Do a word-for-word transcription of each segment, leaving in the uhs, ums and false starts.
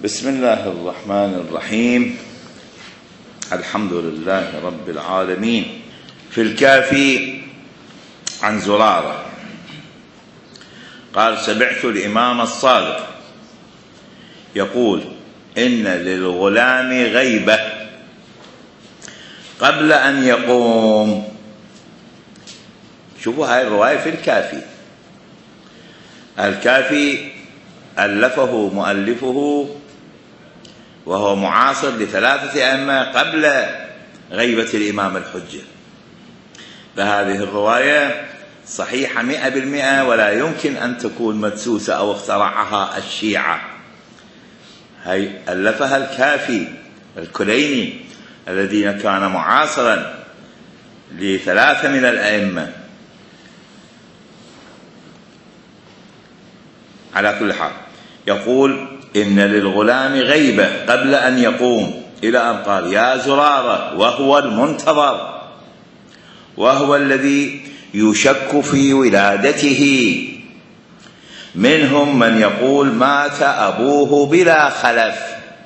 بسم الله الرحمن الرحيم. الحمد لله رب العالمين. في الكافي عن زرارة قال: سمعت الإمام الصادق يقول: إن للغلام غيبة قبل أن يقوم. شوفوا هاي الرواية في الكافي. الكافي ألفه مؤلفه وهو معاصر لثلاثة أئمة قبل غيبة الإمام الحجة، فهذه الرواية صحيحة مئة بالمئة ولا يمكن أن تكون مدسوسة أو اخترعها الشيعة. هي ألفها الكافي الكليني الذي كان معاصرا لثلاثة من الأئمة. على كل حال يقول: إن للغلام غيبة قبل أن يقوم، إلى أن قال: يا زرارة، وهو المنتظر، وهو الذي يشك في ولادته. منهم من يقول مات أبوه بلا خلف،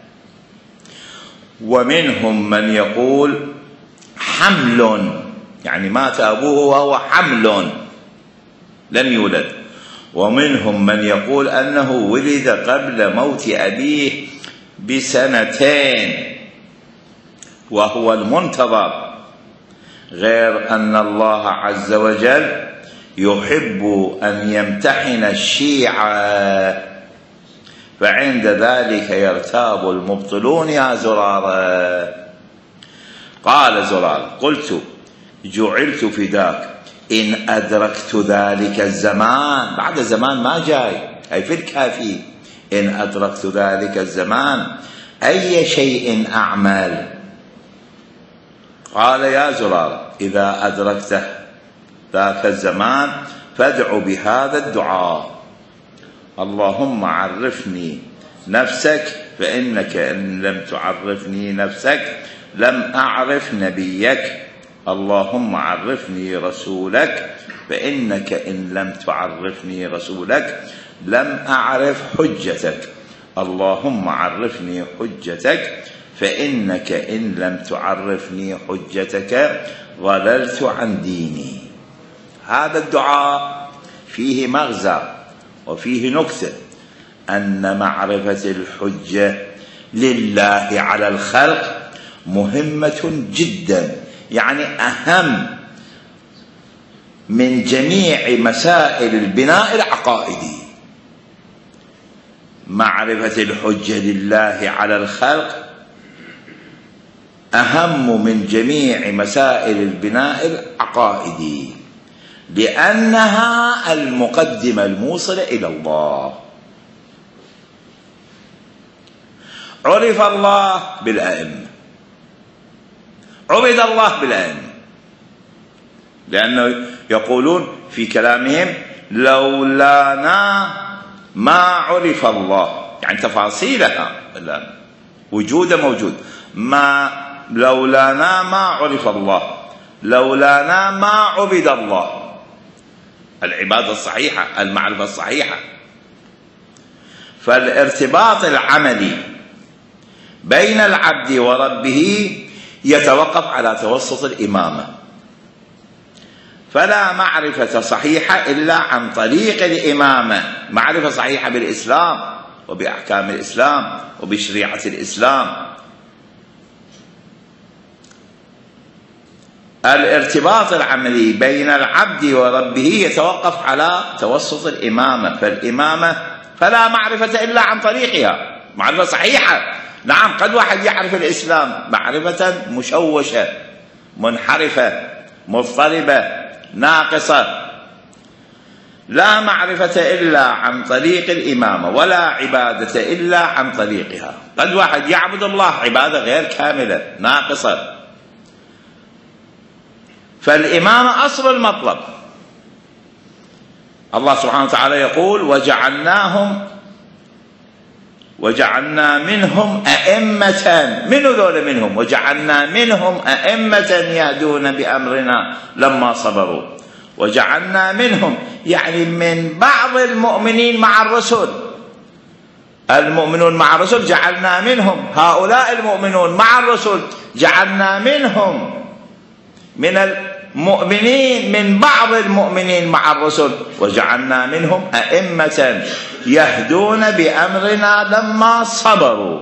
ومنهم من يقول حمل، يعني مات أبوه وهو حمل لم يولد، ومنهم من يقول أنه ولد قبل موت أبيه بسنتين وهو المنتظر، غير أن الله عز وجل يحب أن يمتحن الشيعة، فعند ذلك يرتاب المبطلون يا زرارة. قال زرارة: قلت: جعلت فداك إن أدركت ذلك الزمان. بعد زمان ما جاي، أي في الكافي: إن أدركت ذلك الزمان أي شيء أعمل؟ قال: يا زرارة، إذا أدركته ذاك الزمان فادع بهذا الدعاء: اللهم عرفني نفسك فإنك إن لم تعرفني نفسك لم أعرف نبيك، اللهم عرفني رسولك فإنك إن لم تعرفني رسولك لم أعرف حجتك، اللهم عرفني حجتك فإنك إن لم تعرفني حجتك ضللت عن ديني. هذا الدعاء فيه مغزى وفيه نكتة، أن معرفة الحجة لله على الخلق مهمة جدا، يعني أهم من جميع مسائل البناء العقائدي. معرفة الحجة لله على الخلق أهم من جميع مسائل البناء العقائدي، لأنها المقدمة الموصلة إلى الله. عرف الله بالأئمة، عبد الله بالأئمة، لأنه يقولون في كلامهم: لولانا ما عرف الله، يعني تفاصيلها وجوده موجود. ما لولانا ما عرف الله، لولانا ما عبد الله. العبادة الصحيحة، المعرفة الصحيحة. فالارتباط العملي بين العبد وربه يتوقف على توسط الإمامة، فلا معرفة صحيحة إلا عن طريق الإمامة، معرفة صحيحة بالإسلام وبأحكام الإسلام وبشريعة الإسلام. الارتباط العملي بين العبد وربه يتوقف على توسط الإمامة، فالإمامة فلا معرفة إلا عن طريقها، معرفة صحيحة. نعم، قد واحد يعرف الإسلام معرفة مشوشة منحرفة مضطربة ناقصة، لا معرفة إلا عن طريق الإمامة، ولا عبادة إلا عن طريقها. قد واحد يعبد الله عبادة غير كاملة ناقصة. فالإمامة أصل المطلب. الله سبحانه وتعالى يقول: وجعلناهم وجعلنا منهم أئمة. من ذول منهم؟ وجعلنا منهم أئمة يهدون بأمرنا لما صبروا. وجعلنا منهم يعني من بعض المؤمنين مع الرسل، المؤمنون مع الرسل جعلنا منهم، هؤلاء المؤمنون مع الرسل جعلنا منهم من المؤمنين من بعض المؤمنين مع الرسل، وجعلنا منهم أئمة يهدون بأمرنا لما صبروا.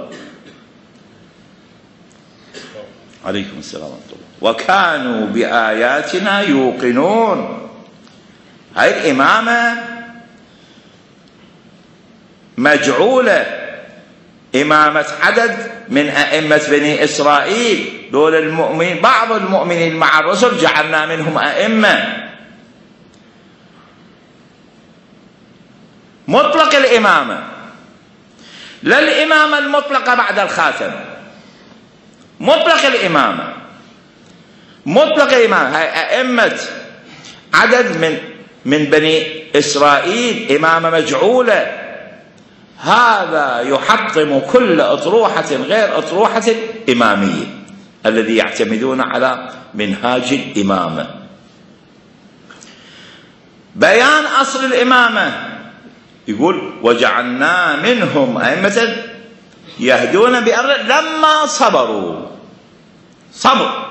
عليكم السلام ورحمة الله. وكانوا بآياتنا يوقنون. هاي الإمامة مجعولة إمامة عدد من أئمة بني إسرائيل، دول المؤمنين بعض المؤمنين مع الرسل جعلنا منهم أئمة. مطلق الإمامة، لا الإمامة المطلقة بعد الخاتم، مطلق الإمامة، مطلق الإمامة هاي أئمة عدد من من بني إسرائيل، إمامة مجعولة. هذا يحطم كل أطروحة غير أطروحة الإمامية الذي يعتمدون على منهاج الإمامة. بيان أصل الإمامة يقول وجعلنا منهم أئمة يهدون بأمر لما صبروا. صبر،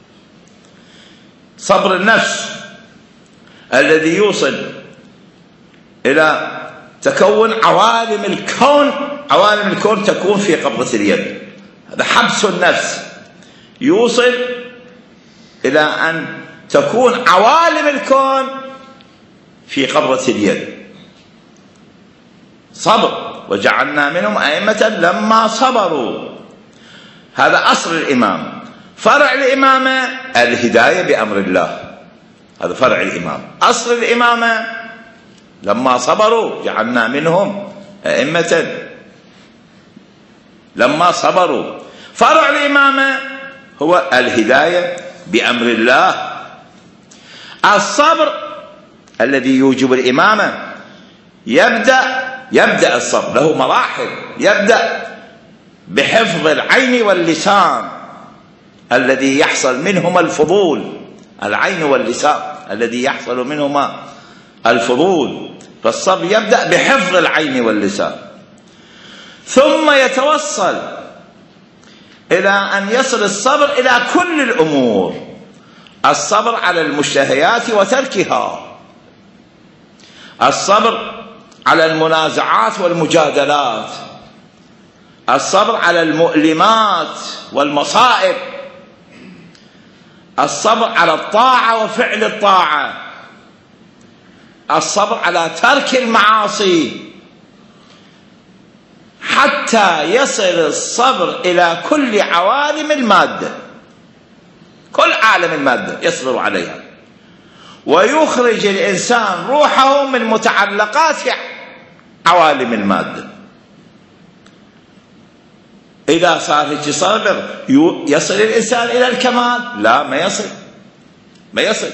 صبر النفس الذي يوصل إلى تكون عوالم الكون. عوالم الكون تكون في قبضة اليد، هذا حبس النفس، يوصل إلى أن تكون عوالم الكون في قبضة اليد. صبر، وجعلنا منهم أئمة لما صبروا. هذا أصل الإمام. فرع الإمامة الهداية بأمر الله، هذا فرع الإمام. أصل الإمامة لما صبروا جعلنا منهم أئمة لما صبروا. فرع الإمامة هو الهداية بأمر الله. الصبر الذي يوجب الإمامة يبدأ يبدأ الصبر له مراحل. يبدأ بحفظ العين واللسان الذي يحصل منهما الفضول، العين واللسان الذي يحصل منهما الفضول. فالصبر يبدأ بحفظ العين واللسان، ثم يتوصل إلى أن يصل الصبر إلى كل الأمور. الصبر على المشتهيات وتركها، الصبر على المنازعات والمجادلات، الصبر على المؤلمات والمصائب، الصبر على الطاعة وفعل الطاعة، الصبر على ترك المعاصي، حتى يصل الصبر إلى كل عوالم المادة. كل عالم المادة يصبر عليها، ويخرج الإنسان روحه من متعلقات عوالم المادة. إذا صار هيك صبر يصل الإنسان إلى الكمال؟ لا، ما يصل، ما يصل.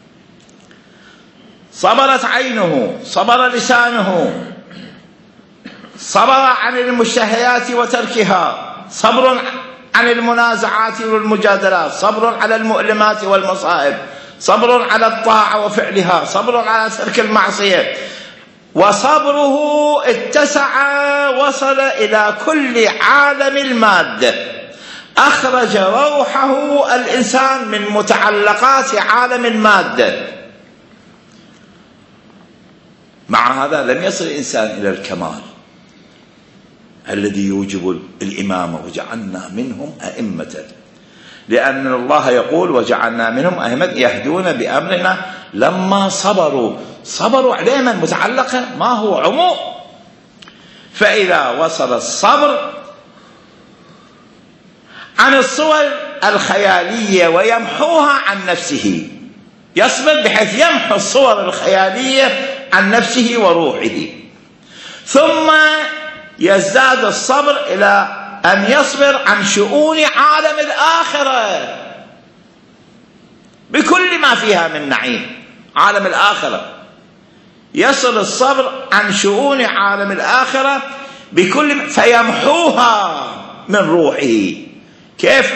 صبرت عينه، صبر لسانه، صبر عن المشتهيات وتركها، صبر عن المنازعات والمجادلات، صبر على المؤلمات والمصائب، صبر على الطاعة وفعلها، صبر على ترك المعصية. وصبره اتسع، وصل إلى كل عالم المادة، أخرج روحه الإنسان من متعلقات عالم المادة. مع هذا لم يصل الإنسان إلى الكمال الذي يوجب الإمامة. وجعلنا منهم أئمة، لأن الله يقول وجعلنا منهم أئمة يهدون بأمرنا لما صبروا. صبروا عليه من متعلقة ما هو عموم. فإذا وصل الصبر عن الصور الخيالية ويمحوها عن نفسه، يصبر بحيث يمحو الصور الخيالية عن نفسه وروحه، ثم يزداد الصبر إلى أن يصبر عن شؤون عالم الآخرة بكل ما فيها من نعيم. عالم الآخرة يصل الصبر عن شؤون عالم الآخرة بكل، فيمحوها من روحه. كيف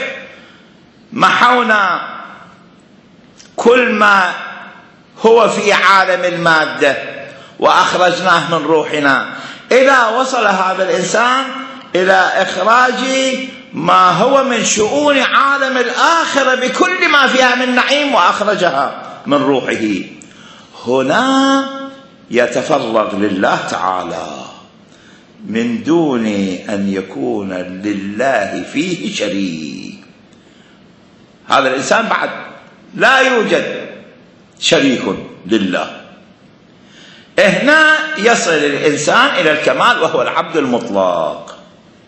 محونا كل ما هو في عالم المادة وأخرجناه من روحنا؟ إذا وصل هذا الإنسان إلى إخراج ما هو من شؤون عالم الآخرة بكل ما فيها من نعيم وأخرجها من روحه، هنا يتفرغ لله تعالى من دون أن يكون لله فيه شريك. هذا الإنسان بعد لا يوجد شريك لله. هنا يصل الإنسان إلى الكمال وهو العبد المطلق.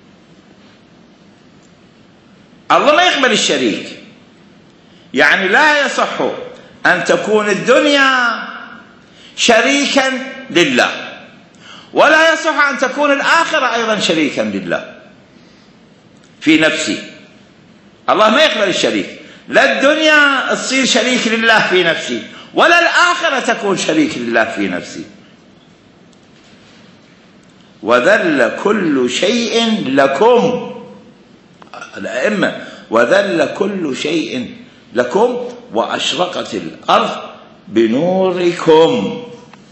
الله ما يقبل الشريك، يعني لا يصح أن تكون الدنيا شريكا لله، ولا يصح أن تكون الآخرة أيضا شريكا لله في نفسي. الله ما يقبل الشريك، لا الدنيا تصير شريك لله في نفسي، ولا الآخرة تكون شريك لله في نفسي. وذل كل شيء لكم، الأئمة، وذل كل شيء لكم وأشرقت الأرض بنوركم.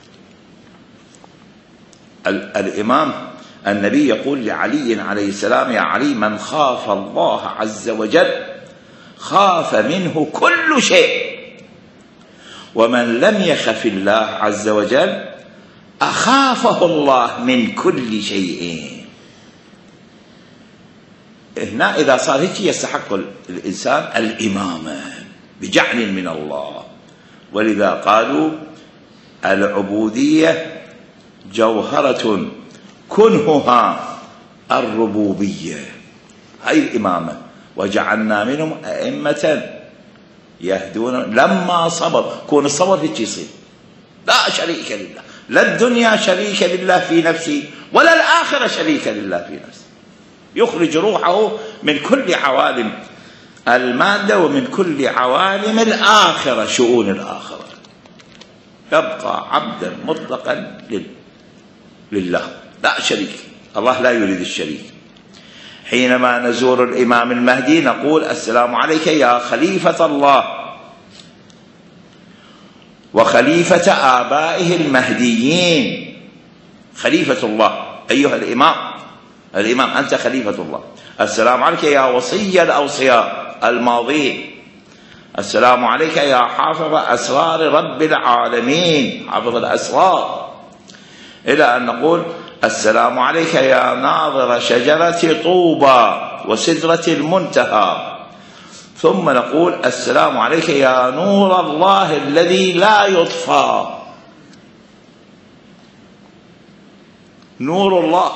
الإمام النبي يقول لعلي عليه السلام: يا علي، من خاف الله عز وجل خاف منه كل شيء، ومن لم يخف الله عز وجل أخافه الله من كل شيء. هنا إذا صار هيك يستحق الإنسان الإمامة بجعل من الله. ولذا قالوا العبودية جوهرة كنهها الربوبية، هاي الإمامة. وجعلنا منهم أئمة يهدون لما صبر. كون الصبر هيك يصير، لا شريك لله، لا الدنيا شريكة لله في نفسي، ولا الآخرة شريكة لله في نفسي. يخرج روحه من كل عوالم المادة ومن كل عوالم الآخرة، شؤون الآخرة، يبقى عبدا مطلقا لله لا شريك. الله لا يريد الشريك. حينما نزور الإمام المهدي نقول: السلام عليك يا خليفة الله وخليفة آبائه المهديين. خليفة الله أيها الإمام، الإمام أنت خليفة الله. السلام عليك يا وصي الأوصياء الماضين. السلام عليك يا حافظ أسرار رب العالمين، حافظ الأسرار. إلى أن نقول: السلام عليك يا ناظر شجرة طوبى وسدرة المنتهى. ثم نقول: السلام عليك يا نور الله الذي لا يطفى. نور الله.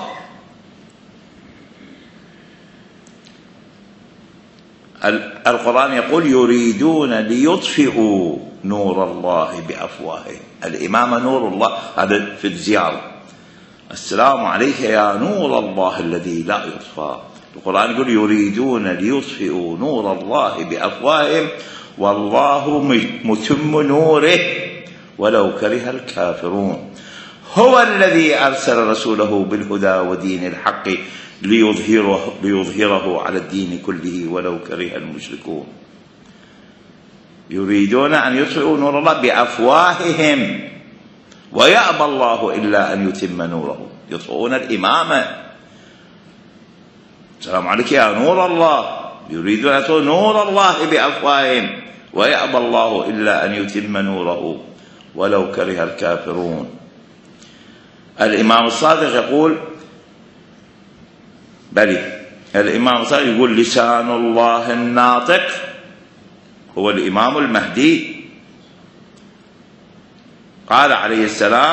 القرآن يقول: يريدون ليطفئوا نور الله بأفواههم. الإمامة نور الله، هذا في الزيارة. السلام عليك يا نور الله الذي لا يطفى. القرآن يقول: يريدون ليطفئوا نور الله بأفواههم والله متم نوره ولو كره الكافرون. هو الذي أرسل رسوله بالهدى ودين الحق ليظهره, ليظهره على الدين كله ولو كره المشركون. يريدون أن يطفئوا نور الله بأفواههم ويأبى الله إلا أن يتم نوره. يطفئون الإمامة. السلام عليك يا نور الله. يريدون أن يطفئوا نور الله بأفواههم ويأبى الله إلا أن يتم نوره ولو كره الكافرون. الإمام الصادق يقول: بلي الإمام الصادق يقول: لسان الله الناطق هو الإمام المهدي. قال عليه السلام: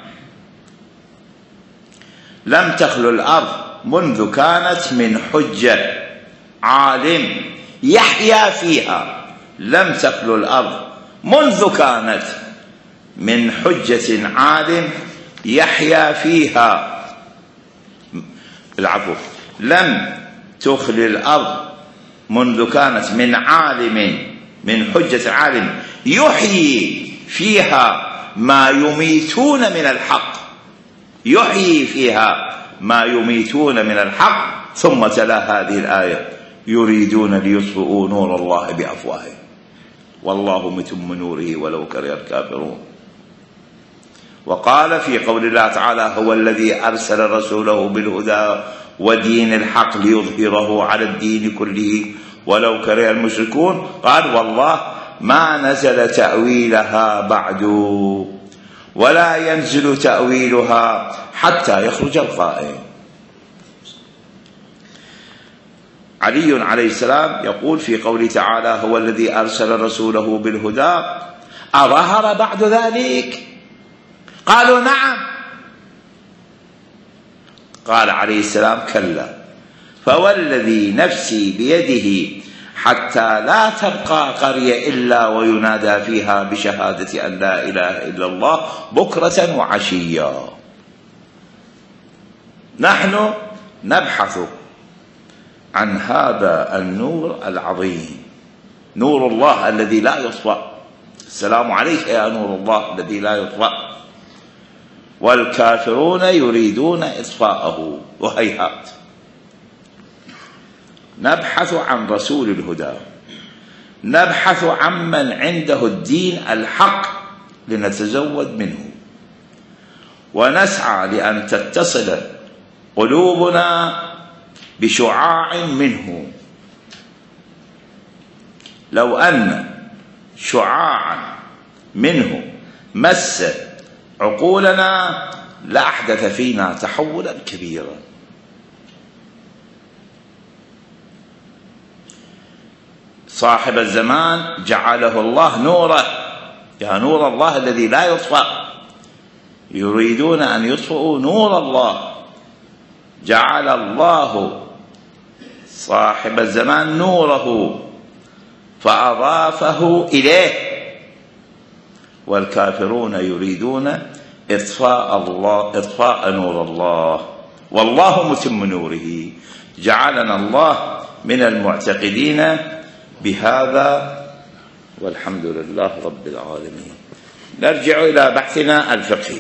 لم تخلو الأرض منذ كانت من حجة عالم يحيا فيها. لم تخلو الأرض منذ كانت من حجة عالم يحيا فيها. العفو، لم تخل الأرض منذ كانت من عالم من حجة عالم يحيي فيها ما يميتون من الحق. يحيي فيها ما يميتون من الحق. ثم تلا هذه الآية: يريدون ليطفئوا نور الله بأفواههم والله متم نوره ولو كره الكافرون. وقال في قول الله تعالى هو الذي أرسل رسوله بالهدى ودين الحق ليظهره على الدين كله ولو كره المشركون. قال والله ما نزل تأويلها بعد ولا ينزل تأويلها حتى يخرج القائل. علي عليه السلام يقول في قوله تعالى هو الذي أرسل رسوله بالهدى أظهر بعد ذلك؟ قالوا نعم. قال عليه السلام كلا فوالذي نفسي بيده حتى لا تبقى قرية إلا وينادى فيها بشهادة أن لا إله إلا الله بكرة وعشيا. نحن نبحث عن هذا النور العظيم، نور الله الذي لا يطفأ. السلام عليك يا نور الله الذي لا يطفأ. والكافرون يريدون إطفاءه وهيهات. نبحث عن رسول الهدى، نبحث عمن عنده الدين الحق لنتزود منه، ونسعى لأن تتصل قلوبنا بشعاع منه. لو أن شعاعا منه مس عقولنا لأحدث فينا تحولا كبيرا. صاحب الزمان جعله الله نوره، يا نور الله الذي لا يطفأ. يريدون أن يطفئوا نور الله، جعل الله صاحب الزمان نوره فأضافه إليه، والكافرون يريدون إطفاء الله إطفاء نور الله والله متم نوره. جعلنا الله من المعتقدين بهذا والحمد لله رب العالمين. نرجع إلى بحثنا الفقهي.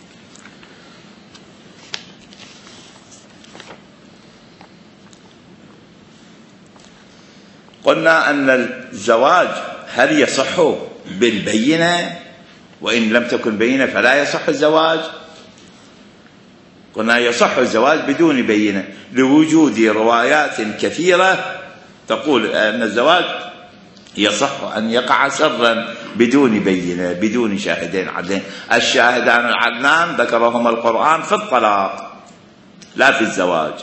قلنا أن الزواج هل يصح بالبينة؟ وإن لم تكن بينة فلا يصح الزواج. قلنا يصح الزواج بدون بينة لوجود روايات كثيرة تقول أن الزواج يصح أن يقع سرا بدون بينة بدون شاهدين عدلين. الشاهدان العدلان ذكرهما القرآن في الطلاق لا في الزواج.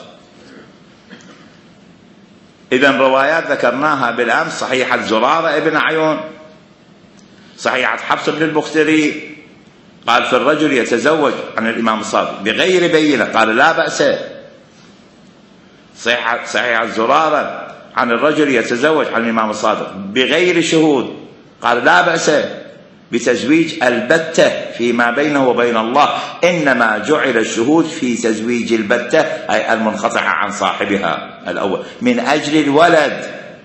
إذن روايات ذكرناها بالأمس صحيحة زرارة ابن عيون، صحيحة حفص بن البختري قال في الرجل يتزوج عن الإمام الصادق بغير بينة قال لا بأس. صحيحة صحيحة زرارة عن الرجل يتزوج عن الإمام الصادق بغير شهود قال لا بأس بتزويج البتة فيما بينه وبين الله، إنما جعل الشهود في تزويج البتة أي المنقطعة عن صاحبها الأول من أجل الولد،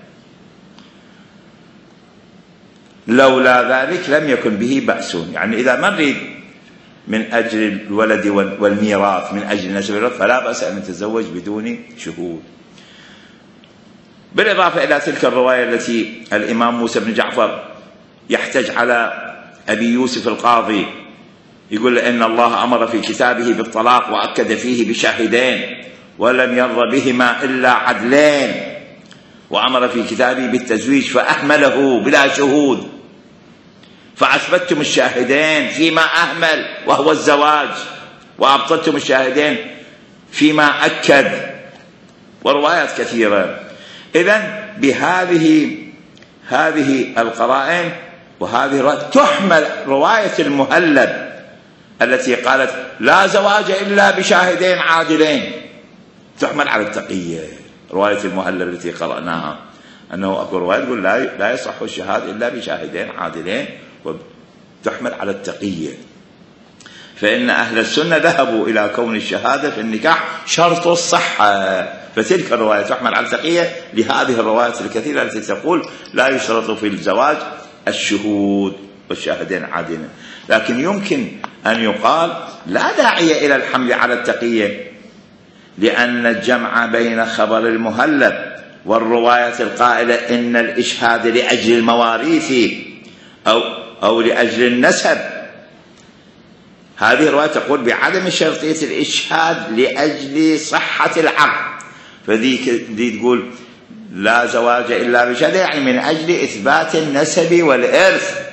لولا ذلك لم يكن به بأس. يعني إذا ما نريد من أجل الولد والميراث من أجل نسب الولد فلا بأس أن نتزوج بدون شهود. بالإضافة إلى تلك الرواية التي الإمام موسى بن جعفر يحتج على أبي يوسف القاضي يقول إن الله أمر في كتابه بالطلاق وأكد فيه بشاهدين ولم يرضى بهما إلا عدلين، وأمر في كتابه بالتزويج فأهمله بلا شهود، فأثبتتم الشاهدين فيما أهمل وهو الزواج وأبطلتم الشاهدين فيما أكد، وروايات كثيرة. إذن بهذه هذه القرائن وهذه الرواية تحمل رواية المهلب التي قالت لا زواج إلا بشاهدين عادلين، تحمل على التقية. رواية المهلب التي قرأناها أنه أكو رواية تقول لا لا يصح الشهادة إلا بشاهدين عادلين، وتحمل على التقية. فإن أهل السنة ذهبوا إلى كون الشهادة في النكاح شرط الصحة، فتلك الرواية تحمل على التقية لهذه الروايات الكثيرة التي تقول لا يشترط في الزواج الشهود والشاهدين عادلين. لكن يمكن أن يقال لا داعي إلى الحمل على التقية، لأن الجمع بين خبر المهلب والرواية القائلة إن الإشهاد لأجل المواريث أو, أو لأجل النسب هذه الرواية تقول بعدم شرطية الإشهاد لأجل صحة العقد، فذيك دي تقول لا زواج إلا بشهادة، يعني من أجل إثبات النسب والإرث،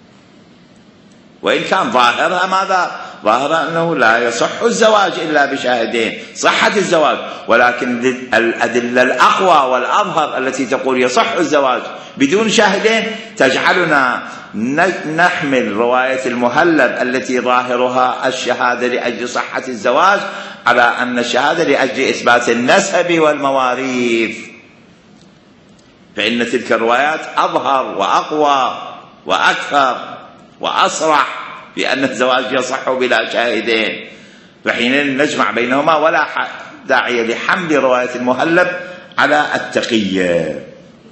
وإن كان ظاهرها ماذا؟ ظاهرها أنه لا يصح الزواج إلا بشاهدين، صحة الزواج، ولكن الأدلة الأقوى والأظهر التي تقول يصح الزواج بدون شاهدين تجعلنا نحمل رواية المهلب التي ظاهرها الشهادة لأجل صحة الزواج على أن الشهادة لأجل إثبات النسب والمواريث، فإن تلك الروايات أظهر وأقوى وأكثر وأصرح بأن الزواج يصح بلا شاهدين، فحين نجمع بينهما ولا داعي لحمل رواية المهلب على التقية.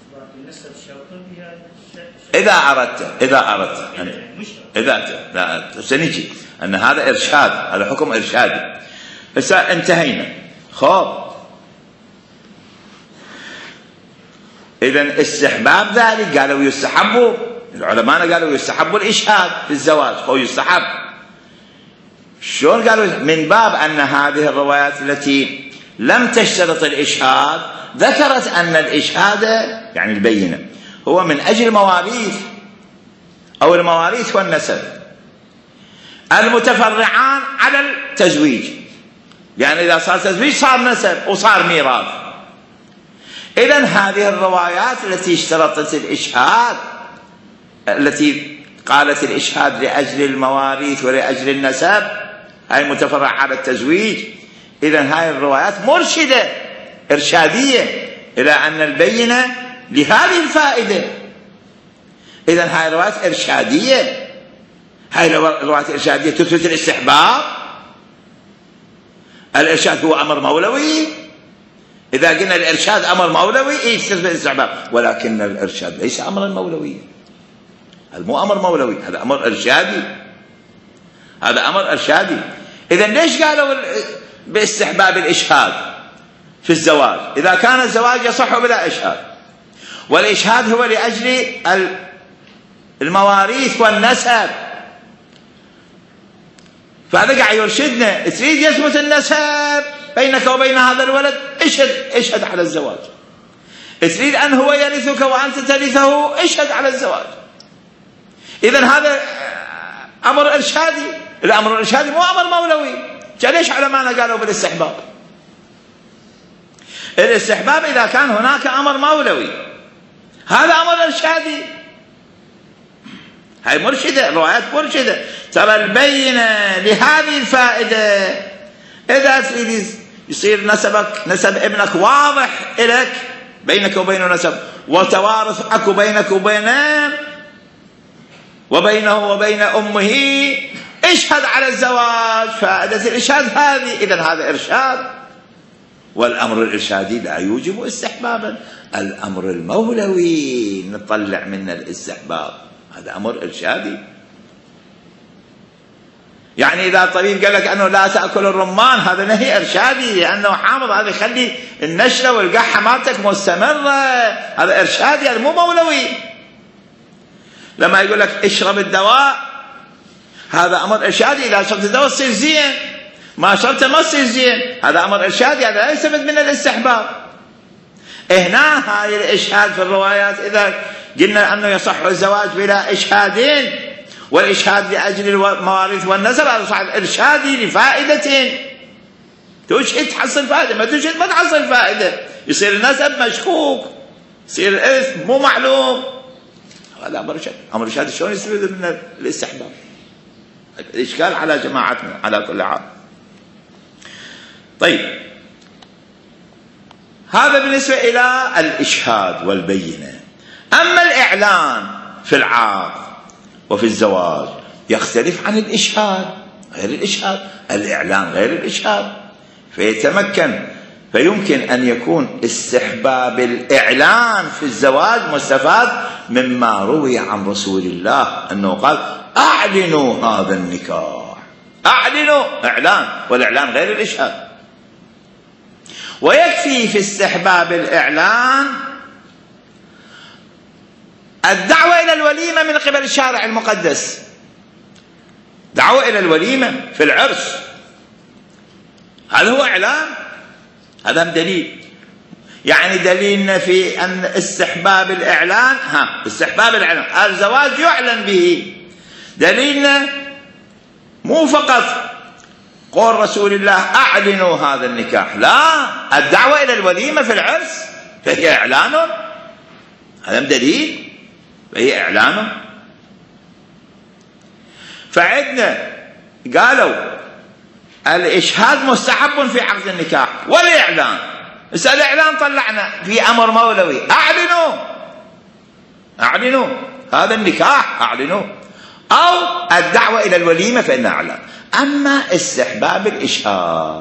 إذا أردت إذا أردت إذا لا سنجي أن هذا إرشاد، هذا حكم إرشادي. بس انتهينا. خب إذن استحباب ذلك قالوا يستحبوا، العلماء قالوا يستحب الإشهاد في الزواج أو يستحب. شلون قالوا؟ من باب أن هذه الروايات التي لم تشترط الإشهاد ذكرت أن الإشهاد يعني البينة هو من أجل المواريث أو المواريث والنسب المتفرعان على التزويج، يعني إذا صار تزويج صار نسب وصار ميراث. إذن هذه الروايات التي اشترطت الإشهاد، التي قالت الإشهاد لأجل المواريث ولأجل النسب، هاي متفرعة على التزويج، إذن هاي الروايات مرشدة إرشادية إلى أن البينة لهذه الفائدة. إذن هاي الروايات إرشادية، هاي الروايات الإرشادية تثبت الاستحباب. الإرشاد هو أمر مولوي، إذا قلنا الإرشاد أمر مولوي يثبت الاستحباب، ولكن الإرشاد ليس أمرا مولويا، هذا مو أمر مولوي، هذا أمر إرشادي، هذا أمر إرشادي. إذن ليش قالوا باستحباب الإشهاد في الزواج إذا كان الزواج يصح بلا إشهاد؟ والإشهاد هو لأجل المواريث والنسب، فهذا قاعد يرشدنا، تريد يثبت النسب بينك وبين هذا الولد اشهد اشهد على الزواج، تريد أن هو يرثك وأنت ترثه اشهد على الزواج. إذن هذا أمر إرشادي، الأمر الإرشادي مو أمر مولوي. ليش علماءنا قالوا بالاستحباب؟ الاستحباب إذا كان هناك أمر مولوي، هذا أمر إرشادي، هاي مرشدة، الروايات مرشدة. ترى البينة لهذه الفائدة، إذا تريد يصير نسبك نسب ابنك واضح إليك، بينك وبينه نسب وتوارث أكو بينك وبينه وبينه وبين أمه، اشهد على الزواج، فائدة الإرشاد هذه. إذن هذا إرشاد، والأمر الإرشادي لا يوجب استحبابا. الأمر المولوي نطلع من الاستحباب، هذا أمر إرشادي. يعني إذا طبيب قال لك أنه لا تأكل الرمان، هذا نهي إرشادي لأنه حامض، هذا يخلي النشرة والقحة مالتك مستمرة، هذا إرشادي، هذا مو مولوي. لما يقول لك اشرب الدواء، هذا أمر إرشادي، إذا شربت الدواء تصير زين، ما شربته ما تصير زين، هذا أمر إرشادي، هذا لا يستفد من الاستحباب. هنا هاي الإشهاد في الروايات، إذا قلنا أنه يصح الزواج بلا إشهادين، والإشهاد لأجل المواريث والنسب، هذا صح إرشادي لفائدتين، تشهد تحصل فائدة، ما تشهد ما تحصل فائدة، يصير النسب مشكوك، يصير الإرث مو معلوم، هذا أمر إرشادي. أمر إرشادي شلون يستفيد من الاستحباب؟ الإشكال على جماعتنا على كل حال. طيب، هذا بالنسبة إلى الإشهاد والبينة. أما الإعلان في العقد وفي الزواج يختلف عن الإشهاد، غير الإشهاد، الإعلان غير الإشهاد، فيتمكن فيمكن أن يكون استحباب الإعلان في الزواج مستفاد مما روي عن رسول الله أنه قال أعلنوا هذا النكاح، أعلنوا، إعلان، والإعلان غير الإشهاد. ويكفي في استحباب الإعلان الدعوة إلى الوليمة من قبل الشارع المقدس، دعوة إلى الوليمة في العرس، هذا هو إعلان، هذا دليل. يعني دليلنا في أن استحباب الإعلان، ها استحباب الإعلان الزواج يعلن به. دليلنا مو فقط قول رسول الله أعلنوا هذا النكاح، لا، الدعوة إلى الوليمة في العرس فهي إعلان، هذا دليل، فهي إعلان. فعندنا قالوا الإشهاد مستحب في عقد النكاح والإعلان. بس الإعلان طلعنا في أمر مولوي، أعلنوا أعلنوا هذا النكاح، أعلنوا، أو الدعوة إلى الوليمة فإنها إعلان. أما استحباب الإشهاد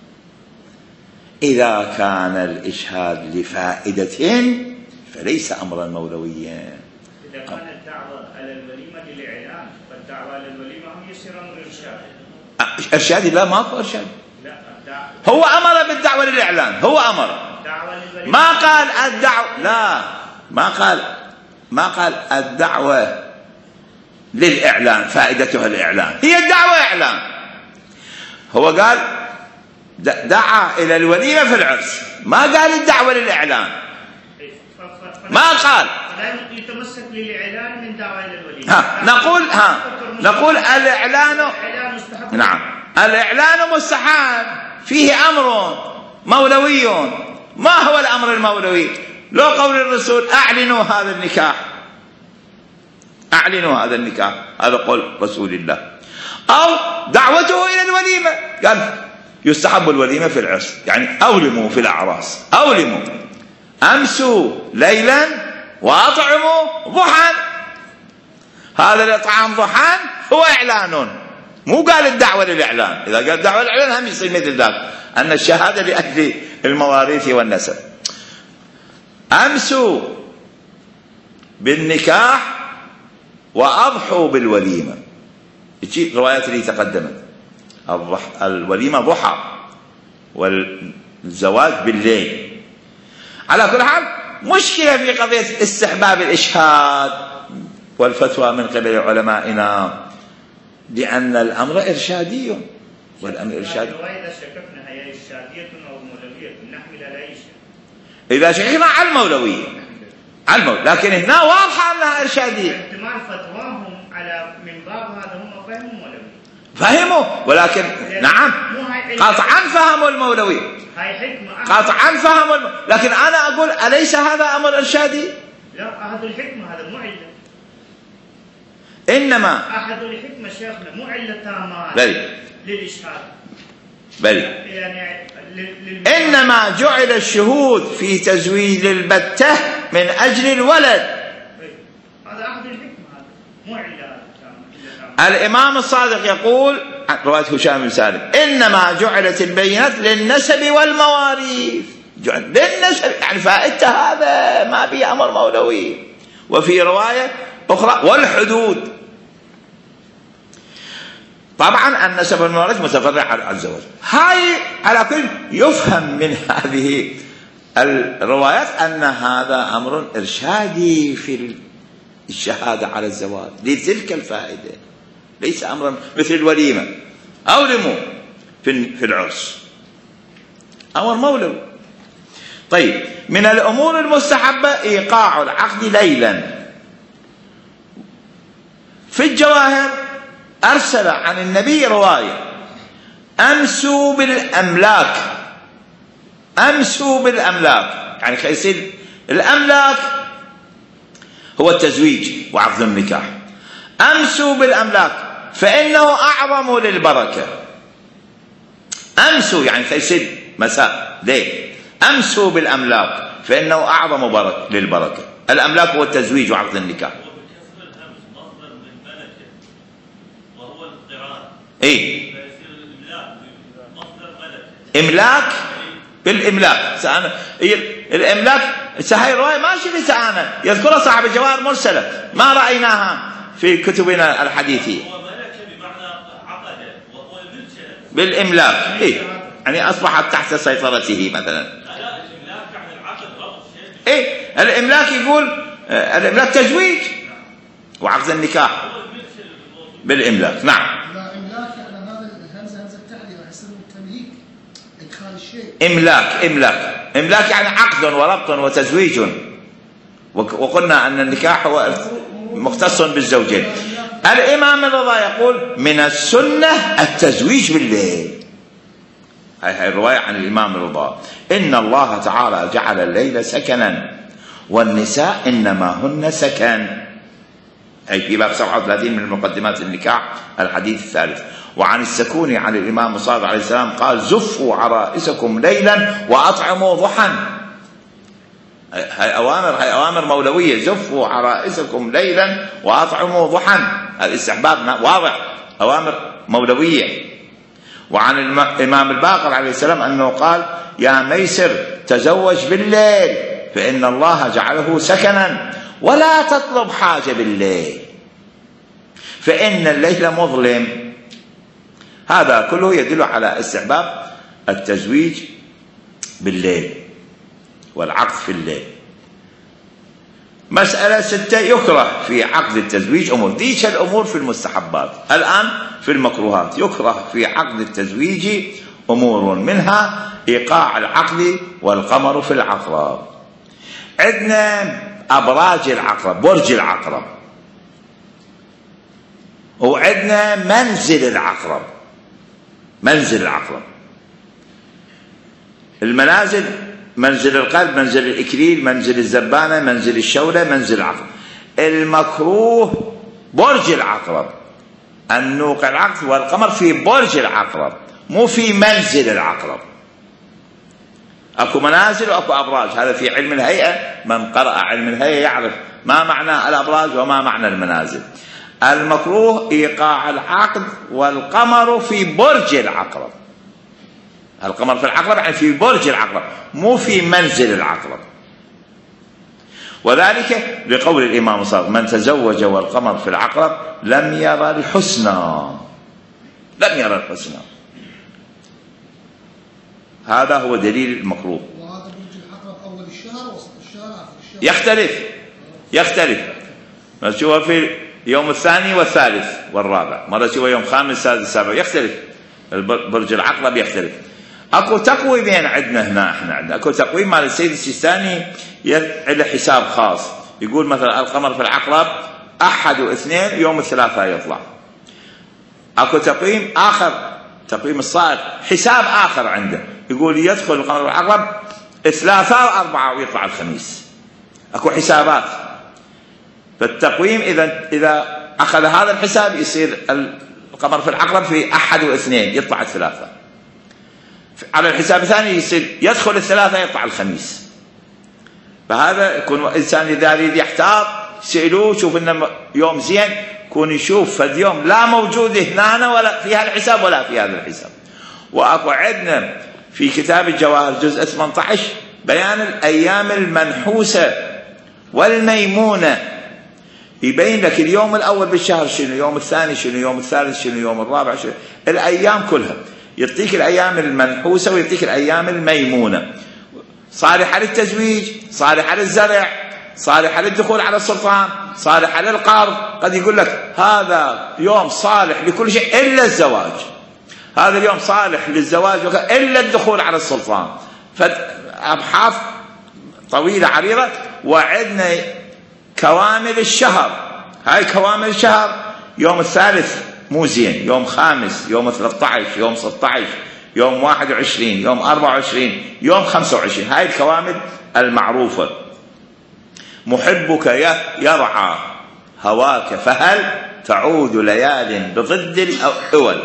إذا كان الإشهاد لفائدة فليس أمرا مولويا. إذا كانت الدعوة على الوليمة للإعلان فالدعوة على الوليمة هم يصير أمر إرشاد. إرشاد؟ لا، ماكو إرشاد. لا، الدعوة هو أمر بالدعوة للإعلان، هو أمر، ما قال الدعوة، لا، ما قال ما قال الدعوة للإعلان فائدتها الإعلان، هي الدعوة إعلان. هو قال دعا إلى الوليمة في العرس، ما قال الدعوة للإعلان، ما قال. لا يتمسك للإعلان من دعوة إلى الوليمة. ها نقول ها نقول الإعلان، نعم، الإعلان مستحب، فيه أمر مولوي. ما هو الأمر المولوي؟ لو قول الرسول أعلنوا هذا النكاح، أعلنوا هذا النكاح، هذا قول رسول الله، أو دعوته إلى الوليمة، قال يستحب الوليمة في العرس، يعني أولموا في الأعراس، أولموا، أمسوا ليلا وأطعموا ضحى. هذا الإطعام ضحى هو إعلان، مو قال الدعوة للإعلان. إذا قال الدعوة للإعلان هم يصير مثل ذلك، أن الشهادة لأجل المواريث والنسب. أمسوا بالنكاح وأضحوا بالوليمة، تجي الروايات اللي تقدمت، الوليمة ضحى والزواج بالليل. على كل حال مشكلة في قضية استحباب الإشهاد والفتوى من قبل علمائنا، لأن الأمر إرشادي، والأمر إرشادي. إذا شككنا هي إرشادية أو مولوية نحمل على أي شيء؟ إذا شككنا على المولوية، على المولوية، لكن هنا واضحة أنها إرشادية. احتمال فتواهم على من باب هذا هم فهموا مولوي، فهموا، ولكن نعم قطعا فهموا المولوي، هاي حكمة قطعا فهموا الم... لكن أنا أقول أليس هذا أمر إرشادي؟ لا، أحد الحكمة، هذا مو علة، إنما أحد الحكمة شيخنا مو علة تامة بل للإشهاد، بل يعني لل... إنما جعل الشهود في تزويج البتة من أجل الولد. هذا أحد الحكمة، هذا مو علة تامة. الإمام الصادق يقول، رواية هشام بن سالم، إنما جعلت البينات للنسب والمواريث، جعل للنسب، يعني فائدة هذا ما في أمر مولوي. وفي رواية أخرى والحدود. طبعا النسب والمواريث متفرع على الزواج. هاي على كل يفهم من هذه الروايات أن هذا أمر إرشادي في الشهادة على الزواج لتلك الفائدة، ليس أمرا مثل الوليمة أولموا في العرس، أمر مولوي. طيب، من الأمور المستحبة إيقاع العقد ليلا. في الجواهر أرسل عن النبي رواية أمسوا بالأملاك، أمسوا بالأملاك، يعني يصير الأملاك هو التزويج وعقد النكاح. أمسوا بالأملاك فإنه أعظم للبركة. أمسوا يعني يصير مساء ليل، أمسوا بالأملاك فإنه أعظم بركة للبركة. الأملاك هو التزويج وعقد النكاح. إيه؟ إملاك بالإملاك. سأنا الإملاك هاي الرواية ما شفت أنا يذكرها صاحب الجواهر مرسلة، ما رأيناها في كتبنا الحديثية. بالإملاك، إيه؟ يعني أصبحت تحت سيطرته مثلا. إيه؟ الإملاك يقول الإملاك تزويج وعقد النكاح بالإملاك. نعم. إملاك إملاك إملاك يعني عقد وربط وتزويج، وقلنا أن النكاح هو مختص بالزوجين. الإمام الرضا يقول من السنة التزويج بالليل. هاي الرواية عن الإمام الرضا: إن الله تعالى جعل الليل سكنا والنساء إنما هن سكن. أي في باب سبعة وثلاثين من مقدمات النكاح الحديث الثالث. وعن السكوني عن الإمام الصادق عليه السلام قال: زفوا عرائسكم ليلا وأطعموا ضحى. هاي أوامر هاي أوامر مولوية: زفوا عرائسكم ليلا وأطعموا ضحى. الاستحباب واضح، أوامر مولوية. وعن الإمام الباقر عليه السلام أنه قال: يا ميسر تزوج بالليل فإن الله جعله سكنا، ولا تطلب حاجة بالليل فإن الليل مظلم. هذا كله يدل على استحباب التزويج بالليل والعقد في الليل. مسألة ستة: يكره في عقد التزويج أمور. ديش الأمور في المستحبات. الآن في المكروهات: يكره في عقد التزويج أمور، منها إيقاع العقد والقمر في العقرب. عندنا أبراج العقرب، برج العقرب، وعندنا منزل العقرب. منزل العقرب، المنازل: منزل القلب، منزل الإكليل، منزل الزبانة، منزل الشولة، منزل العقرب. المكروه برج العقرب، أن نوقع العقد والقمر في برج العقرب، مو في منزل العقرب. أكو منازل وأكو أبراج، هذا في علم الهيئة. من قرأ علم الهيئة يعرف ما معنى الأبراج وما معنى المنازل. المكروه إيقاع العقد والقمر في برج العقرب. القمر في العقرب يعني في برج العقرب، مو في منزل العقرب. وذلك لقول الإمام الصادق: من تزوج والقمر في العقرب لم يرى الحسنى. لم يرى الحسنى. هذا هو دليل المكروه. وهذا برج العقرب أول الشهر وسط الشهر آخر الشهر؟ يختلف يختلف مرة تشوفه في يوم الثاني والثالث والرابع، مرة تشوفه يوم خامس سادس سابع، يختلف. برج العقرب يختلف. اكو تقويم بين عندنا هنا، احنا عندنا اكو تقويم مال السيد السيستاني له حساب خاص. يقول مثلا القمر في العقرب احد واثنين يوم الثلاثاء يطلع. اكو تقويم اخر، تقويم الصائغ، حساب اخر عنده، يقول يدخل القمر في العقرب الثلاثاء واربعه ويطلع الخميس. اكو حسابات. فالتقويم اذا اذا اخذ هذا الحساب يصير القمر في العقرب في احد واثنين يطلع الثلاثاء. على الحساب الثاني يصير يدخل الثلاثة يطلع الخميس. فهذا يكون إنسان إذا يريد يحتاط سألوه شوف إنه يوم زين، يكون يشوف فد يوم لا موجود هنا ولا في هذا الحساب ولا في هذا الحساب. وأكو عندنا في كتاب الجواهر جزء ثمانية عشر بيان الأيام المنحوسة والميمونة، يبين لك اليوم الأول بالشهر شنو، يوم الثاني شنو، يوم الثالث شنو، يوم الرابع شنو، الأيام كلها. يعطيك الأيام المنحوسة ويعطيك الأيام الميمونة، صالحة للتزويج، صالحة للزرع، صالحة للدخول على السلطان، صالحة للقرض. قد يقول لك هذا يوم صالح لكل شيء إلا الزواج، هذا اليوم صالح للزواج إلا الدخول على السلطان. فأبحاث طويلة عريضة. وعندنا كوامل الشهر، هاي كوامل الشهر يوم الثالث مو زين، يوم خامس، يوم ثلاثة عشر، يوم ستة عشر، يوم واحد وعشرين، يوم أربعة وعشرين، يوم خمسة وعشرين. هاي الكوامل المعروفة. محبك يرعى هواك فهل تعود ليال بضد الأول،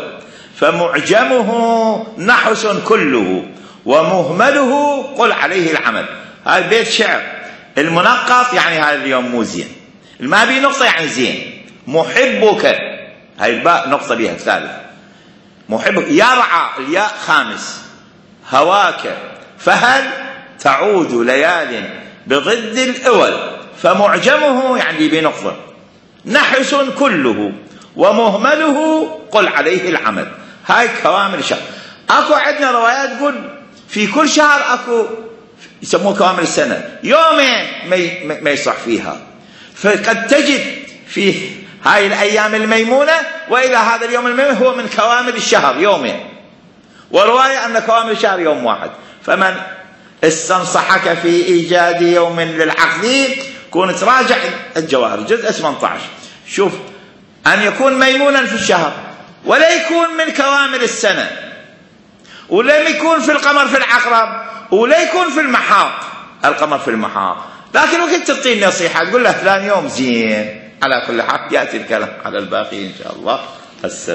فمعجمه نحس كله ومهمله قل عليه العمل. هاي بيت شعر. المنقط يعني هذا اليوم مو زين، ما بي نقطة يعني زين. محبك هاي الباء نقطة بها الثالث. محبك يرعى الياء خامس، هواك فهل تعود ليال بضد الأول، فمعجمه يعني بنقطة، نحس كله ومهمله قل عليه العمل. هاي كوامل الشهر. اكو عندنا روايات تقول في كل شهر اكو يسموه كوامل السنة، يومين ما يصح فيها. فقد تجد فيه هاي الأيام الميمونة، وإلى هذا اليوم الميمون هو من كوامل الشهر يومين. ورواية أن كوامل الشهر يوم واحد. فمن استنصحك في إيجاد يوم للعقد كون تراجع الجواهر جزء ثمانية عشر. شوف، أن يكون ميمونا في الشهر ولا يكون من كوامل السنة، ولا يكون في القمر في العقرب، ولا يكون في المحاق. القمر في المحاق، لكن وقت تعطيه نصيحة تقول له فلان يوم زين. على كل حال يأتي الكلام على الباقي إن شاء الله. السلام.